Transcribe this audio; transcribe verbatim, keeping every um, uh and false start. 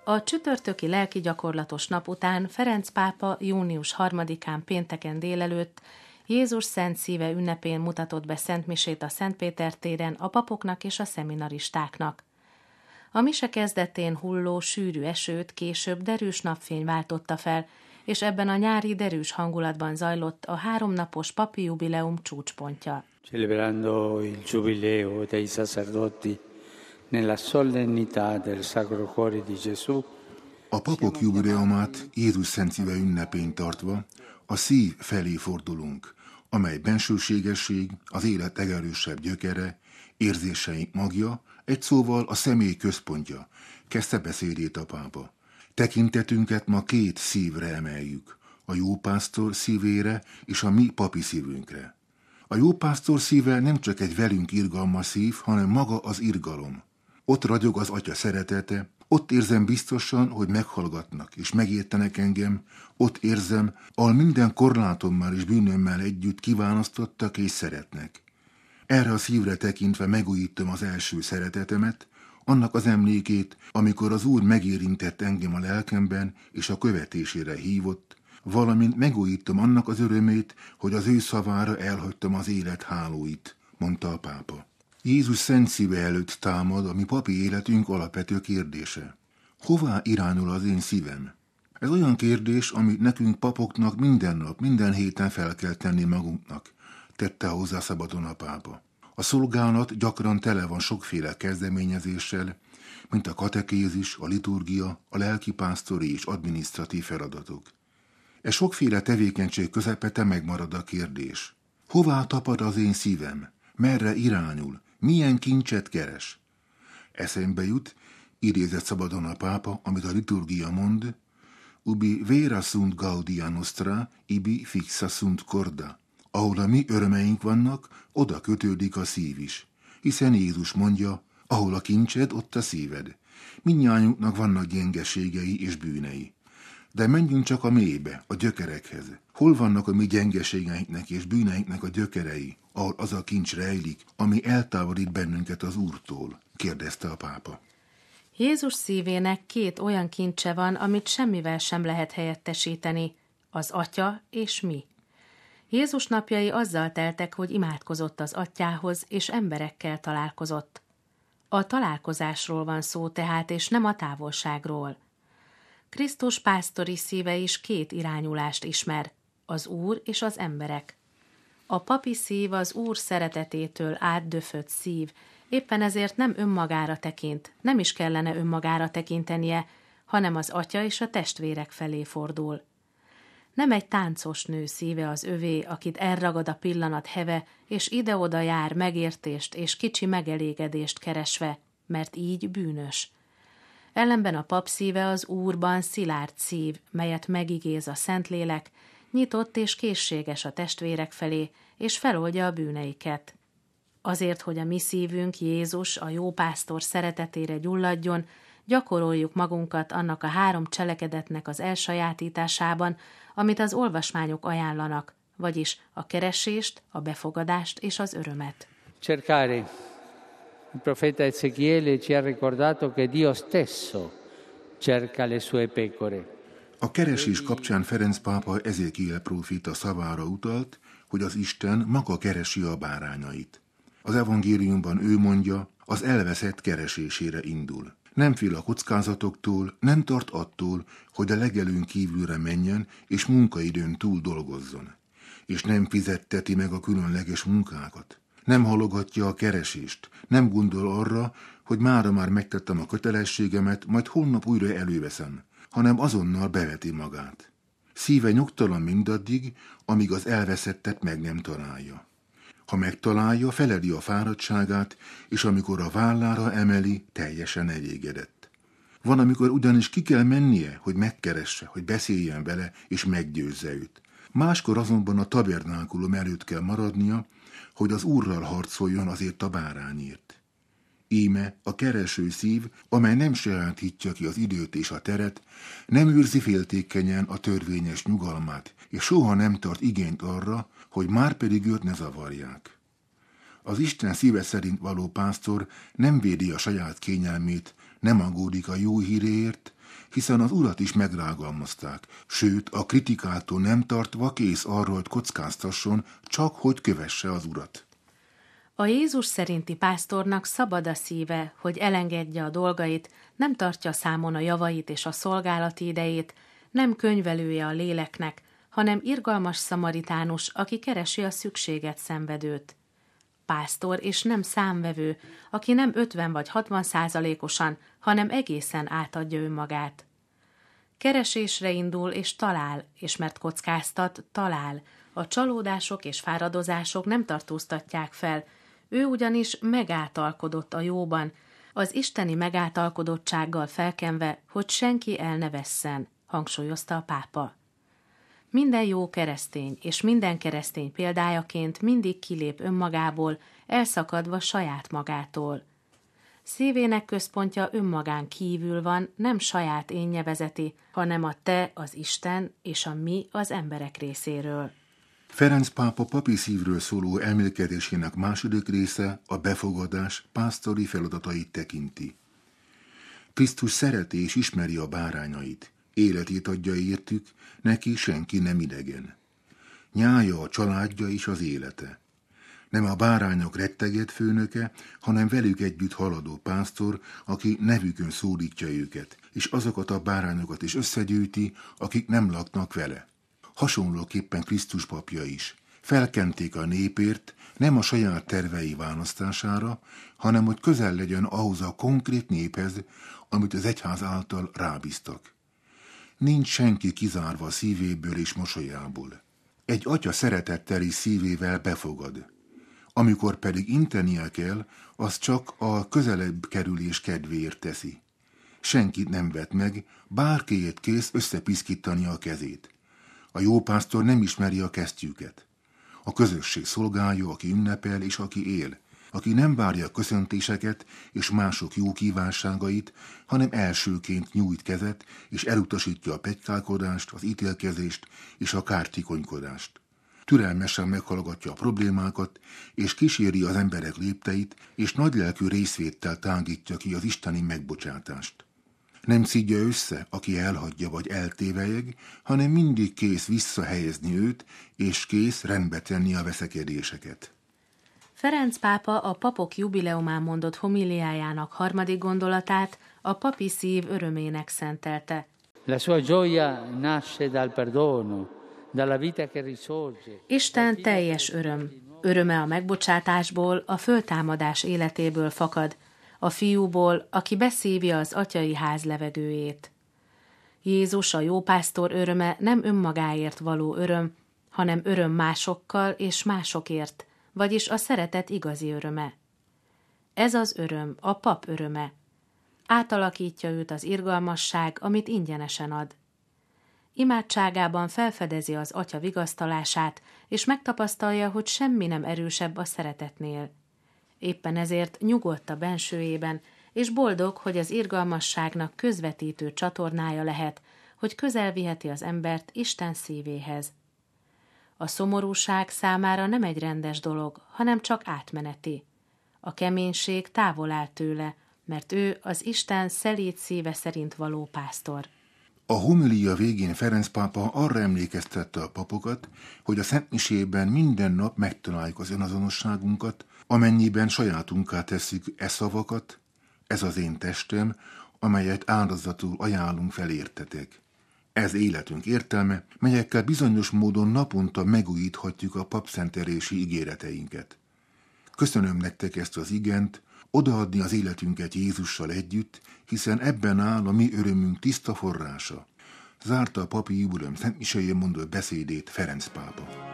A csütörtöki lelki gyakorlatos nap után Ferenc pápa június harmadikán pénteken délelőtt Jézus Szent Szíve ünnepén mutatott be szentmisét a Szent Péter téren a papoknak és a szeminaristáknak. A mise kezdetén hulló sűrű esőt később derűs napfény váltotta fel, és ebben a nyári derűs hangulatban zajlott a háromnapos papi jubileum csúcspontja. Celebrando il giubileo dei sacerdoti nella solennità del Sacro Cuore di Gesù. A papok jubileumát Jézus Szent Szíve ünnepén tartva a szív felé fordulunk, amely bensőségesség, az élet legerősebb gyökere, érzéseink magja, egy szóval a személy központja, kezdte beszédét a pápa. Tekintetünket ma két szívre emeljük, a jópásztor szívére és a mi papi szívünkre. A jópásztor szíve nem csak egy velünk irgalmas szív, hanem maga az irgalom. Ott ragyog az Atya szeretete, ott érzem biztosan, hogy meghallgatnak és megértenek engem, ott érzem, ahol minden korlátommal és bűnömmel együtt kiválasztottak és szeretnek. Erre a szívre tekintve megújítom az első szeretetemet, annak az emlékét, amikor az Úr megérintett engem a lelkemben és a követésére hívott, valamint megújítom annak az örömét, hogy az ő szavára elhagytam az élet hálóit, mondta a pápa. Jézus Szent Szíve előtt támad a mi papi életünk alapvető kérdése. Hová irányul az én szívem? Ez olyan kérdés, amit nekünk papoknak minden nap, minden héten fel kell tenni magunknak, tette hozzá szabadon a pápa. A szolgálat gyakran tele van sokféle kezdeményezéssel, mint a katekézis, a liturgia, a lelkipásztori és adminisztratív feladatok. E sokféle tevékenység közepete megmarad a kérdés. Hová tapad az én szívem? Merre irányul? Milyen kincset keres? Eszembe jut, idézett szabadon a pápa, amit a liturgia mond, ubi vera sunt gaudia nostra, ibi fixa sunt corda. Ahol a mi örömeink vannak, oda kötődik a szív is. Hiszen Jézus mondja, ahol a kincsed, ott a szíved. Mindnyájunknak vannak gyengeségei és bűnei. De menjünk csak a mélybe, a gyökerekhez. Hol vannak a mi gyengeségeinknek és bűneinknek a gyökerei, ahol az a kincs rejlik, ami eltávolít bennünket az Úrtól? Kérdezte a pápa. Jézus szívének két olyan kincse van, amit semmivel sem lehet helyettesíteni, az Atya és mi. Jézus napjai azzal teltek, hogy imádkozott az Atyához, és emberekkel találkozott. A találkozásról van szó tehát, és nem a távolságról. Krisztus pásztori szíve is két irányulást ismer, az Úr és az emberek. A papi szív az Úr szeretetétől átdöfött szív, éppen ezért nem önmagára tekint, nem is kellene önmagára tekintenie, hanem az Atya és a testvérek felé fordul. Nem egy táncos nő szíve az övé, akit elragad a pillanat heve, és ide-oda jár megértést és kicsi megelégedést keresve, mert így bűnös. Ellenben a pap szíve az Úrban szilárd szív, melyet megigéz a Szentlélek, nyitott és készséges a testvérek felé, és feloldja a bűneiket. Azért, hogy a mi szívünk Jézus, a jó pásztor szeretetére gyulladjon, gyakoroljuk magunkat annak a három cselekedetnek az elsajátításában, amit az olvasmányok ajánlanak, vagyis a keresést, a befogadást és az örömet. Cercare. Il profeta Ezechiele ci ha ricordato che Dio stesso cerca le sue pecore. A keresés kapcsán Ferenc pápa Ezékiel próféta szavára utalt, hogy az Isten maga keresi a bárányait. Az evangéliumban ő mondja, az elveszett keresésére indul. Nem fél a kockázatoktól, nem tart attól, hogy a legelőn kívülre menjen és munkaidőn túl dolgozzon. És nem fizetteti meg a különleges munkákat. Nem halogatja a keresést, nem gondol arra, hogy mára már megtettem a kötelességemet, majd holnap újra előveszem, hanem azonnal beveti magát. Szíve nyugtalan mindaddig, amíg az elveszettet meg nem találja. Ha megtalálja, feledi a fáradtságát, és amikor a vállára emeli, teljesen elégedett. Van, amikor ugyanis ki kell mennie, hogy megkeresse, hogy beszéljen vele, és meggyőzze őt. Máskor azonban a tabernákulum előtt kell maradnia, hogy az Úrral harcoljon azért a bárányért. Íme a kereső szív, amely nem sajátítja ki az időt és a teret, nem őrzi féltékenyen a törvényes nyugalmát, és soha nem tart igényt arra, hogy márpedig őt ne zavarják. Az Isten szíve szerint való pásztor nem védi a saját kényelmét, nem aggódik a jó híréért, hiszen az urat is megrágalmazták, sőt a kritikától nem tartva kész arra, hogy kockáztasson, csak hogy kövesse az urat. A Jézus szerinti pásztornak szabad a szíve, hogy elengedje a dolgait, nem tartja számon a javait és a szolgálati idejét, nem könyvelője a léleknek, hanem irgalmas szamaritánus, aki keresi a szükséget szenvedőt. Pásztor és nem számvevő, aki nem ötven vagy hatvan százalékosan, hanem egészen átadja önmagát. Keresésre indul és talál, és mert kockáztat, talál. A csalódások és fáradozások nem tartóztatják fel, ő ugyanis megáltalkodott a jóban, az isteni megáltalkodottsággal felkenve, hogy senki el ne vesszen, hangsúlyozta a pápa. Minden jó keresztény és minden keresztény példájaként mindig kilép önmagából, elszakadva saját magától. Szívének központja önmagán kívül van, nem saját énje vezeti, hanem a te, az Isten és a mi az emberek részéről. Ferenc pápa papi szívről szóló elmélkedésének második része a befogadás pásztori feladatait tekinti. Krisztus szereti és ismeri a bárányait, életét adja értük, neki senki nem idegen. Nyája a családja és az élete. Nem a bárányok retteget főnöke, hanem velük együtt haladó pásztor, aki nevükön szólítja őket, és azokat a bárányokat is összegyűjti, akik nem laknak vele. Hasonlóképpen Krisztus papja is. Felkenték a népért, nem a saját tervei választására, hanem hogy közel legyen ahhoz a konkrét néphez, amit az egyház által rábíztak. Nincs senki kizárva a szívéből és mosolyából. Egy atya szeretetteli szívével befogad. Amikor pedig intenie kell, az csak a közelebb kerülés kedvéért teszi. Senkit nem vet meg, bárkiét kész összepiszkítani a kezét. A jó pásztor nem ismeri a kesztyűket. A közösség szolgálja, aki ünnepel és aki él, aki nem várja a köszöntéseket és mások jó kívánságait, hanem elsőként nyújt kezet és elutasítja a pletykálkodást, az ítélkezést és a kártékonykodást. Türelmesen meghallgatja a problémákat, és kíséri az emberek lépteit, és nagylelkű részvéttel tágítja ki az isteni megbocsátást. Nem szidja össze, aki elhagyja vagy eltévelyeg, hanem mindig kész visszahelyezni őt, és kész rendbe tenni a veszekedéseket. Ferenc pápa a papok jubileumán mondott homiliájának harmadik gondolatát a papi szív örömének szentelte. La sua gioia nasce dal perdono, dalla vita che risorge. Isten teljes öröm. Öröme a megbocsátásból, a föltámadás életéből fakad, a fiúból, aki beszívja az atyai ház levegőjét. Jézus, a jópásztor öröme nem önmagáért való öröm, hanem öröm másokkal és másokért, vagyis a szeretet igazi öröme. Ez az öröm, a pap öröme. Átalakítja őt az irgalmasság, amit ingyenesen ad. Imádságában felfedezi az atya vigasztalását, és megtapasztalja, hogy semmi nem erősebb a szeretetnél. Éppen ezért nyugodt a bensőjében, és boldog, hogy az irgalmasságnak közvetítő csatornája lehet, hogy közel viheti az embert Isten szívéhez. A szomorúság számára nem egy rendes dolog, hanem csak átmeneti. A keménység távol áll tőle, mert ő az Isten szelíd szíve szerint való pásztor. A homilia végén Ferenc pápa arra emlékeztette a papokat, hogy a szentmisében minden nap megtaláljuk az önazonosságunkat, amennyiben sajátunká tesszük e szavakat, ez az én testem, amelyet áldozatul ajánlunk fel értetek. Ez életünk értelme, melyekkel bizonyos módon naponta megújíthatjuk a papszentelési ígéreteinket. Köszönöm nektek ezt az igent, odaadni az életünket Jézussal együtt, hiszen ebben áll a mi örömünk tiszta forrása. Zárta a papi jubileum szentmiséjén mondott beszédét Ferenc pápa.